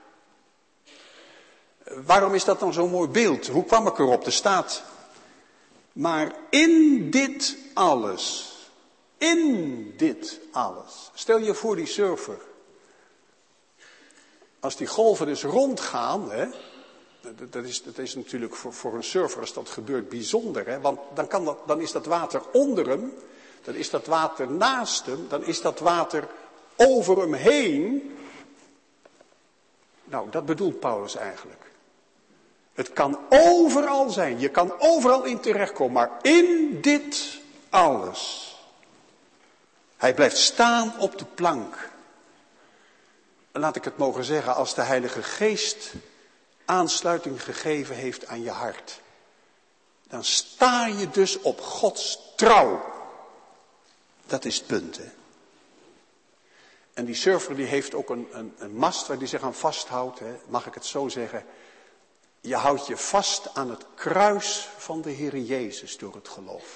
Waarom is dat dan zo'n mooi beeld? Hoe kwam ik erop? Er staat, maar in dit alles, in dit alles. Stel je voor die surfer. Als die golven dus rondgaan, hè, dat, is, dat is natuurlijk voor, voor een surfer als dat gebeurt bijzonder. Hè, want dan, kan dat, dan is dat water onder hem, dan is dat water naast hem, dan is dat water over hem heen. Nou, dat bedoelt Paulus eigenlijk. Het kan overal zijn, je kan overal in terechtkomen, maar in dit alles. Hij blijft staan op de plank. Laat ik het mogen zeggen, als de Heilige Geest aansluiting gegeven heeft aan je hart, dan sta je dus op Gods trouw. Dat is het punt, hè. En die surfer die heeft ook een, een, een mast waar die zich aan vasthoudt, hè. Mag ik het zo zeggen? Je houdt je vast aan het kruis van de Heer Jezus door het geloof.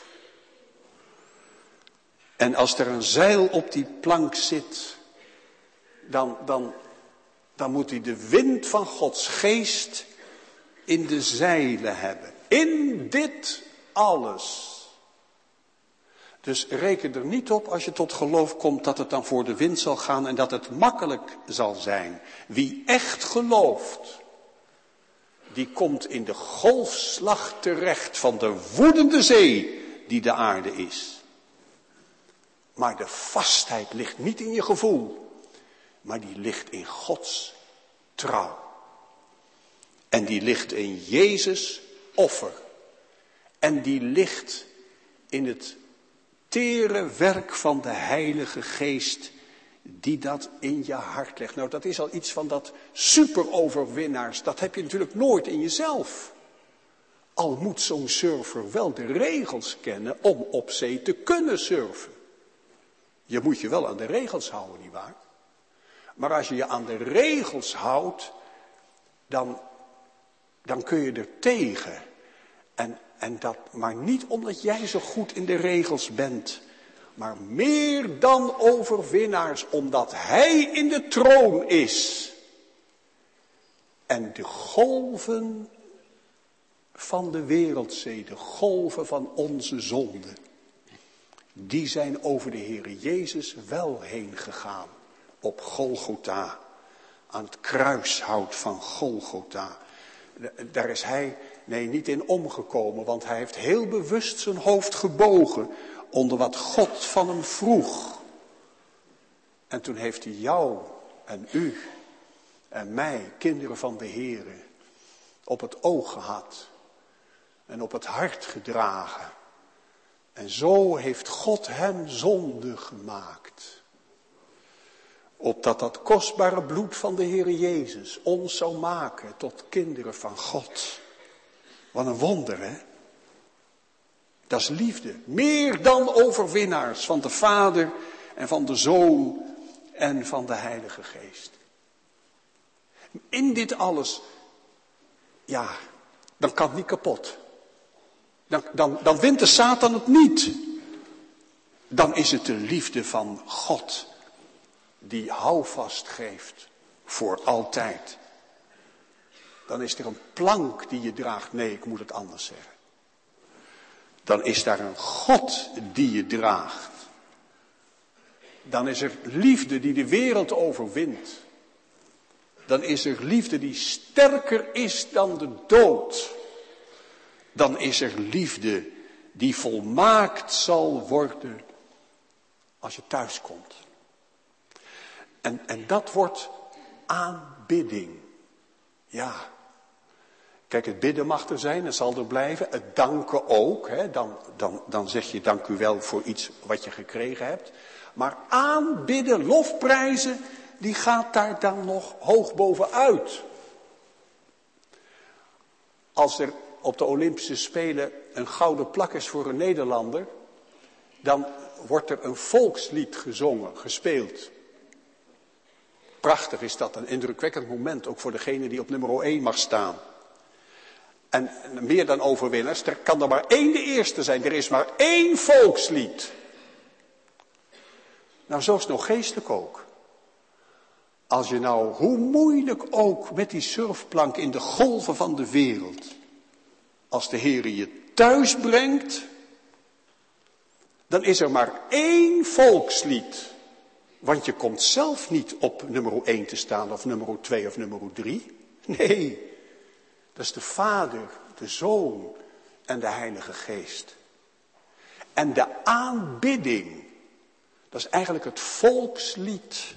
En als er een zeil op die plank zit, dan, dan, dan moet hij de wind van Gods geest in de zeilen hebben. In dit alles. Dus reken er niet op als je tot geloof komt dat het dan voor de wind zal gaan en dat het makkelijk zal zijn. Wie echt gelooft, die komt in de golfslag terecht van de woedende zee die de aarde is. Maar de vastheid ligt niet in je gevoel, maar die ligt in Gods trouw. En die ligt in Jezus' offer. En die ligt in het tere werk van de Heilige Geest die dat in je hart legt. Nou, dat is al iets van dat superoverwinnaars. Dat heb je natuurlijk nooit in jezelf. Al moet zo'n surfer wel de regels kennen om op zee te kunnen surfen. Je moet je wel aan de regels houden, nietwaar? Maar als je je aan de regels houdt, dan, dan kun je er tegen. En, en dat maar niet omdat jij zo goed in de regels bent, maar meer dan overwinnaars, omdat Hij in de troon is. En de golven van de wereldzee, de golven van onze zonde, die zijn over de Heere Jezus wel heen gegaan. Op Golgotha, aan het kruishout van Golgotha. Daar is hij, nee, niet in omgekomen, want hij heeft heel bewust zijn hoofd gebogen onder wat God van hem vroeg. En toen heeft hij jou en u en mij, kinderen van de Heere, op het oog gehad en op het hart gedragen. En zo heeft God hem zonde gemaakt. Opdat dat kostbare bloed van de Heere Jezus ons zou maken tot kinderen van God. Wat een wonder, hè? Dat is liefde. Meer dan overwinnaars van de Vader en van de Zoon en van de Heilige Geest. In dit alles, ja, dan kan het niet kapot. Dan, dan, dan wint de Satan het niet. Dan is het de liefde van God die houvast geeft voor altijd. Dan is er een plank die je draagt. Nee, ik moet het anders zeggen. Dan is daar een God die je draagt. Dan is er liefde die de wereld overwint. Dan is er liefde die sterker is dan de dood. Dan is er liefde die volmaakt zal worden als je thuis komt. En, en dat wordt aanbidding. Ja, Kijk, het bidden mag er zijn, het zal er blijven. Het danken ook. Hè? Dan, dan, dan zeg je dank u wel voor iets wat je gekregen hebt. Maar aanbidden, lofprijzen, die gaat daar dan nog hoog bovenuit. Als er op de Olympische Spelen een gouden plak is voor een Nederlander, dan wordt er een volkslied gezongen, gespeeld. Prachtig is dat, een indrukwekkend moment, ook voor degene die op nummer één mag staan. En meer dan overwinnaars, er kan er maar één de eerste zijn, er is maar één volkslied. Nou, zo is het nog geestelijk ook. Als je nou, hoe moeilijk ook met die surfplank in de golven van de wereld, als de Heer je thuis brengt, dan is er maar één volkslied. Want je komt zelf niet op nummer één te staan of nummer twee of nummer drie. Nee, dat is de Vader, de Zoon en de Heilige Geest. En de aanbidding, dat is eigenlijk het volkslied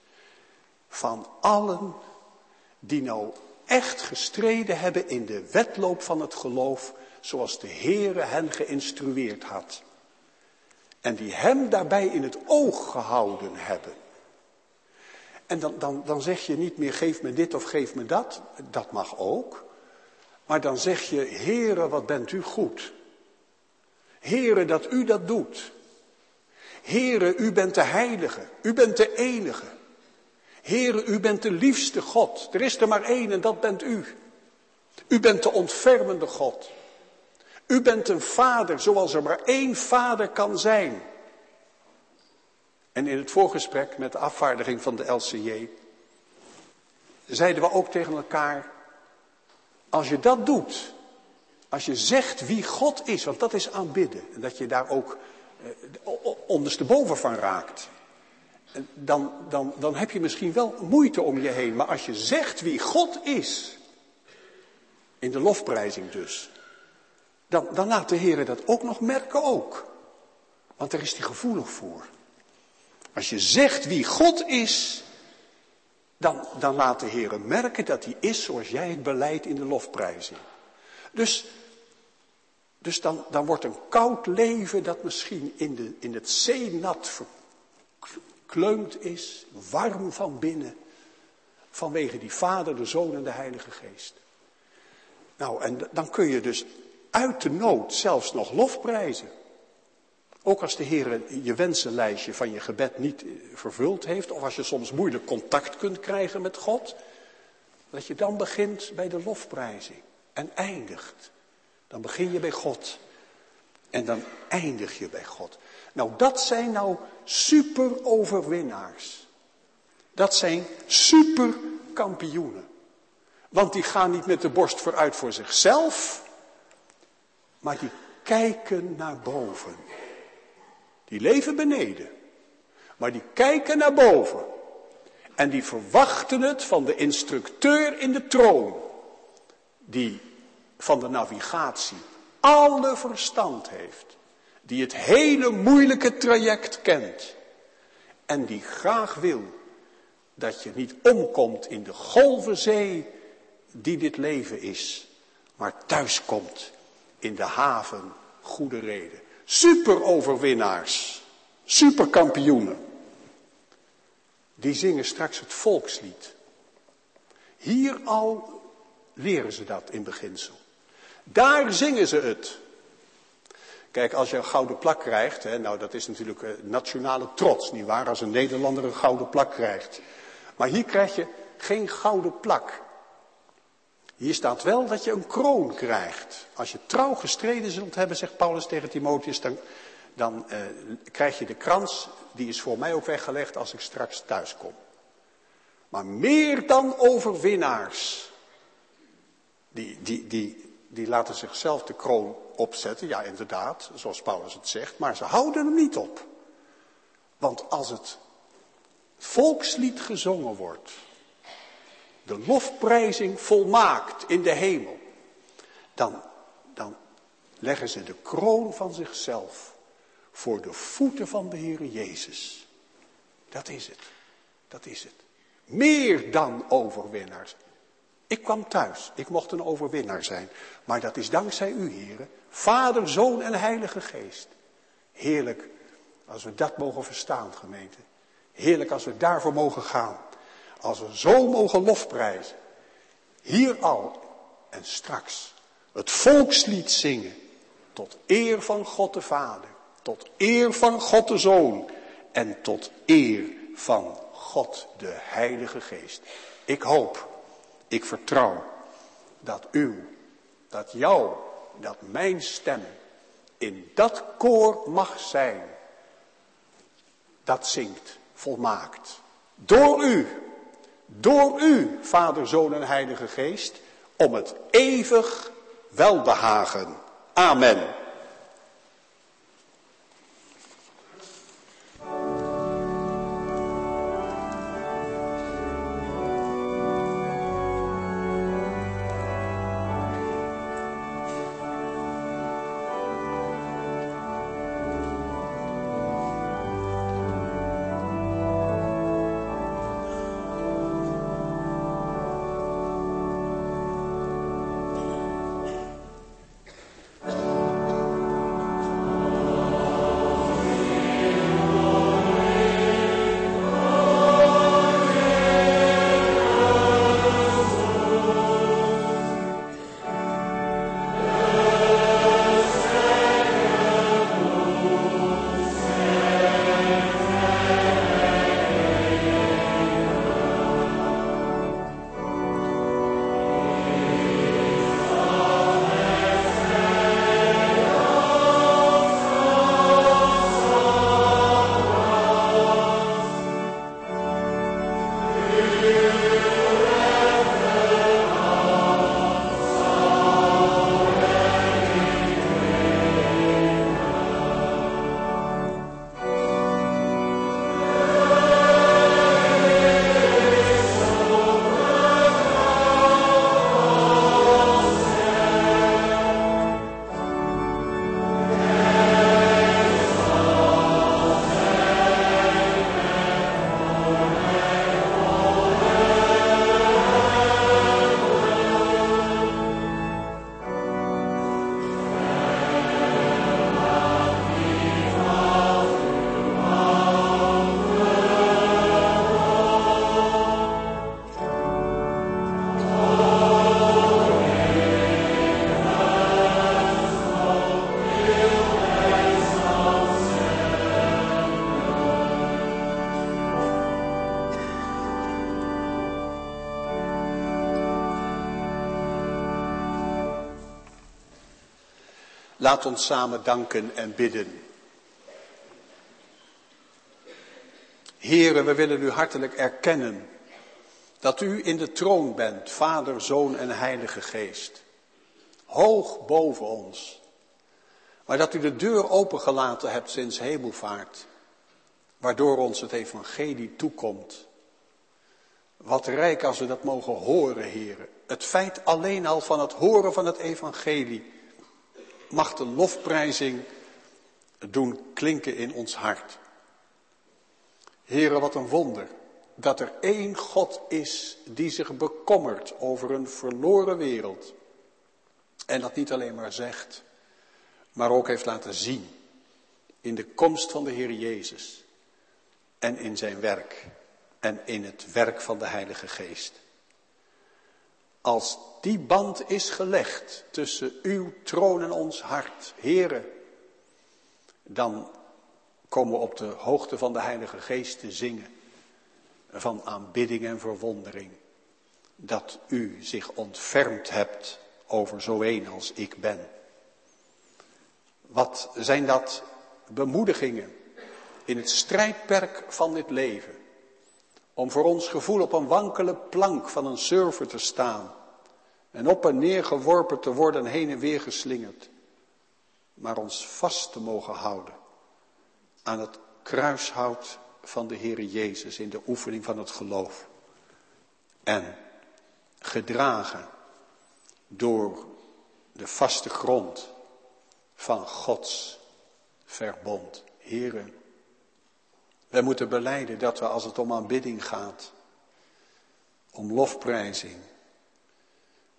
van allen die nou echt gestreden hebben in de wedloop van het geloof, zoals de Heere hen geïnstrueerd had. En die hem daarbij in het oog gehouden hebben. En dan, dan, dan zeg je niet meer geef me dit of geef me dat. Dat mag ook. Maar dan zeg je, Heere, wat bent u goed. Heere, dat u dat doet. Heere, u bent de heilige. U bent de enige. Heere, u bent de liefste God. Er is er maar één en dat bent u. U bent de ontfermende God. U bent een vader zoals er maar één vader kan zijn. En in het voorgesprek met de afvaardiging van de L C J zeiden we ook tegen elkaar, als je dat doet, als je zegt wie God is, want dat is aanbidden, en dat je daar ook eh, ondersteboven van raakt, dan, dan, dan heb je misschien wel moeite om je heen. Maar als je zegt wie God is, in de lofprijzing dus, Dan, dan laat de Heer dat ook nog merken ook. Want daar is hij gevoelig voor. Als je zegt wie God is, dan, dan laat de Heer merken dat hij is zoals jij het beleidt in de lofprijzing. Dus, dus dan, dan wordt een koud leven dat misschien in, de, in het zeenat verkleumd is, warm van binnen, vanwege die Vader, de Zoon en de Heilige Geest. Nou, en dan kun je dus uit de nood zelfs nog lofprijzen. Ook als de Heer je wensenlijstje van je gebed niet vervuld heeft, of als je soms moeilijk contact kunt krijgen met God, dat je dan begint bij de lofprijzing en eindigt. Dan begin je bij God en dan eindig je bij God. Nou, dat zijn nou super overwinnaars. Dat zijn super kampioenen. Want die gaan niet met de borst vooruit voor zichzelf, maar die kijken naar boven. Die leven beneden, maar die kijken naar boven. En die verwachten het van de instructeur in de troon, die van de navigatie alle verstand heeft. Die het hele moeilijke traject kent. En die graag wil dat je niet omkomt in de golvenzee die dit leven is, maar thuiskomt in de haven goede reden. Superoverwinnaars, superkampioenen. Die zingen straks het volkslied. Hier al leren ze dat in beginsel. Daar zingen ze het. Kijk, als je een gouden plak krijgt, hè, nou dat is natuurlijk uh, nationale trots, nietwaar, als een Nederlander een gouden plak krijgt. Maar hier krijg je geen gouden plak. Hier staat wel dat je een kroon krijgt. Als je trouw gestreden zult hebben, zegt Paulus tegen Timotheus, dan, dan uh, krijg je de krans, die is voor mij ook weggelegd als ik straks thuis kom. Maar meer dan overwinnaars, die, die, die, die laten zichzelf de kroon opzetten, ja inderdaad, zoals Paulus het zegt, maar ze houden hem niet op. Want als het volkslied gezongen wordt, de lofprijzing volmaakt in de hemel, dan, dan leggen ze de kroon van zichzelf voor de voeten van de Heere Jezus. Dat is het. Dat is het. Meer dan overwinnaars. Ik kwam thuis, ik mocht een overwinnaar zijn. Maar dat is dankzij u, heren. Vader, Zoon en Heilige Geest. Heerlijk als we dat mogen verstaan, gemeente. Heerlijk als we daarvoor mogen gaan. Als we zo mogen lofprijzen. Hier al en straks het volkslied zingen. Tot eer van God de Vader. Tot eer van God de Zoon. En tot eer van God de Heilige Geest. Ik hoop, ik vertrouw dat u, dat jou, dat mijn stem in dat koor mag zijn. Dat zingt volmaakt. Door u, door u, Vader, Zoon en Heilige Geest, om het eeuwig welbehagen. Amen. Laat ons samen danken en bidden. Heere, we willen u hartelijk erkennen dat u in de troon bent, Vader, Zoon en Heilige Geest. Hoog boven ons. Maar dat u de deur opengelaten hebt sinds hemelvaart, waardoor ons het evangelie toekomt. Wat rijk als we dat mogen horen, Heere. Het feit alleen al van het horen van het evangelie mag de lofprijzing doen klinken in ons hart. Heere, wat een wonder dat er één God is die zich bekommert over een verloren wereld. En dat niet alleen maar zegt, maar ook heeft laten zien in de komst van de Heer Jezus en in zijn werk en in het werk van de Heilige Geest. Als die band is gelegd tussen uw troon en ons hart, Heere, dan komen we op de hoogte van de Heilige Geest te zingen van aanbidding en verwondering. Dat u zich ontfermd hebt over zo een als ik ben. Wat zijn dat bemoedigingen in het strijdperk van dit leven. Om voor ons gevoel op een wankele plank van een surfer te staan. En op en neer geworpen te worden en heen en weer geslingerd. Maar ons vast te mogen houden aan het kruishout van de Heere Jezus in de oefening van het geloof. En gedragen door de vaste grond van Gods verbond. Heere, wij moeten belijden dat we als het om aanbidding gaat, om lofprijzing,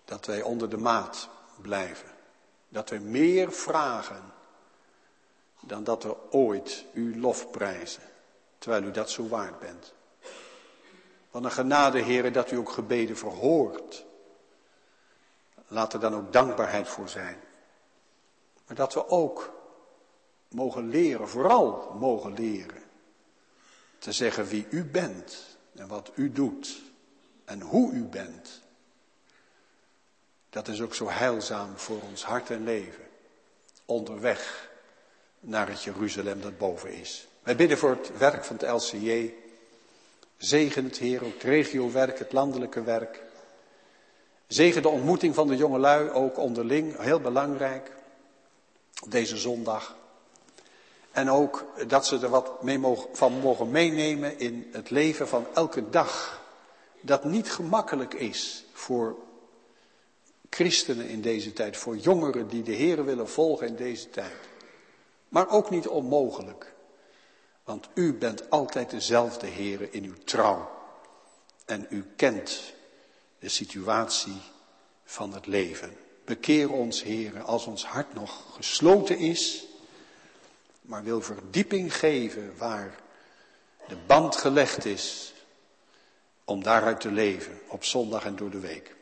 Dat wij onder de maat blijven. Dat we meer vragen dan dat we ooit u lofprijzen. Terwijl u dat zo waard bent. Wat een genade, Heere, dat u ook gebeden verhoort. Laat er dan ook dankbaarheid voor zijn. Maar dat we ook mogen leren, vooral mogen leren. Te zeggen wie u bent en wat u doet en hoe u bent. Dat is ook zo heilzaam voor ons hart en leven. Onderweg naar het Jeruzalem dat boven is. Wij bidden voor het werk van het L C J. Zegen het, Heer, ook het regiowerk, het landelijke werk. Zegen de ontmoeting van de jongelui, ook onderling, heel belangrijk. Op deze zondag. En ook dat ze er wat mee mogen, van mogen meenemen in het leven van elke dag. Dat niet gemakkelijk is voor christenen in deze tijd. Voor jongeren die de Heer willen volgen in deze tijd. Maar ook niet onmogelijk. Want u bent altijd dezelfde, Heer, in uw trouw. En u kent de situatie van het leven. Bekeer ons, Heer, als ons hart nog gesloten is. Maar wil verdieping geven waar de band gelegd is. Om daaruit te leven op zondag en door de week.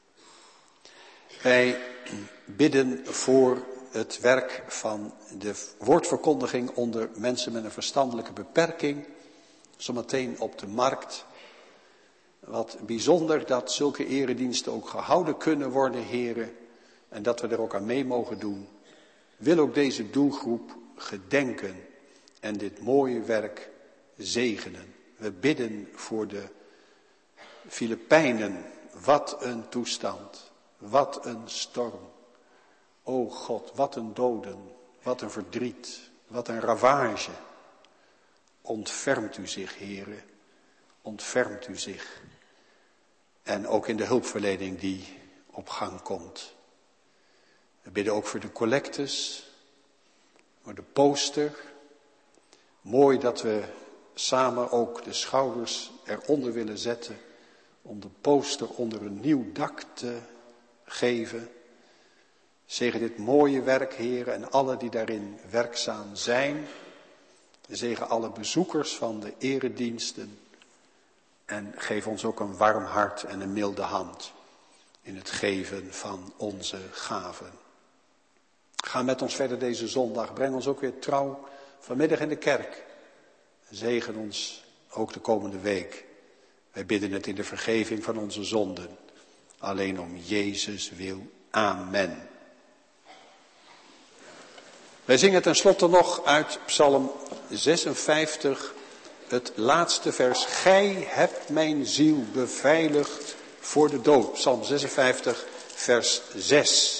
Wij bidden voor het werk van de woordverkondiging onder mensen met een verstandelijke beperking. Zometeen op de markt. Wat bijzonder dat zulke erediensten ook gehouden kunnen worden, heren. En dat we er ook aan mee mogen doen. Wil ook deze doelgroep gedenken en dit mooie werk zegenen. We bidden voor de Filipijnen. Wat een toestand. Wat een storm. O God, wat een doden. Wat een verdriet. Wat een ravage. Ontfermt u zich, heren. Ontfermt u zich. En ook in de hulpverlening die op gang komt. We bidden ook voor de collectes. Voor de poster. Mooi dat we samen ook de schouders eronder willen zetten. Om de poster onder een nieuw dak te geven. Zegen dit mooie werk, heren, en alle die daarin werkzaam zijn. Zegen alle bezoekers van de erediensten. En geef ons ook een warm hart en een milde hand in het geven van onze gaven. Ga met ons verder deze zondag. Breng ons ook weer trouw vanmiddag in de kerk. Zegen ons ook de komende week. Wij bidden het in de vergeving van onze zonden. Alleen om Jezus wil. Amen. Wij zingen tenslotte nog uit Psalm zesenvijftig, het laatste vers. Gij hebt mijn ziel beveiligd voor de dood. Psalm zesenvijftig, vers zes.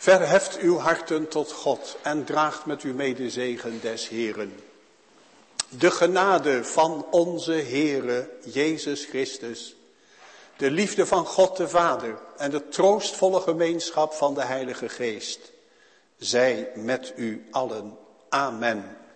Verheft uw harten tot God en draagt met u mee de zegen des Heeren. De genade van onze Heere Jezus Christus, de liefde van God de Vader en de troostvolle gemeenschap van de Heilige Geest, zij met u allen. Amen.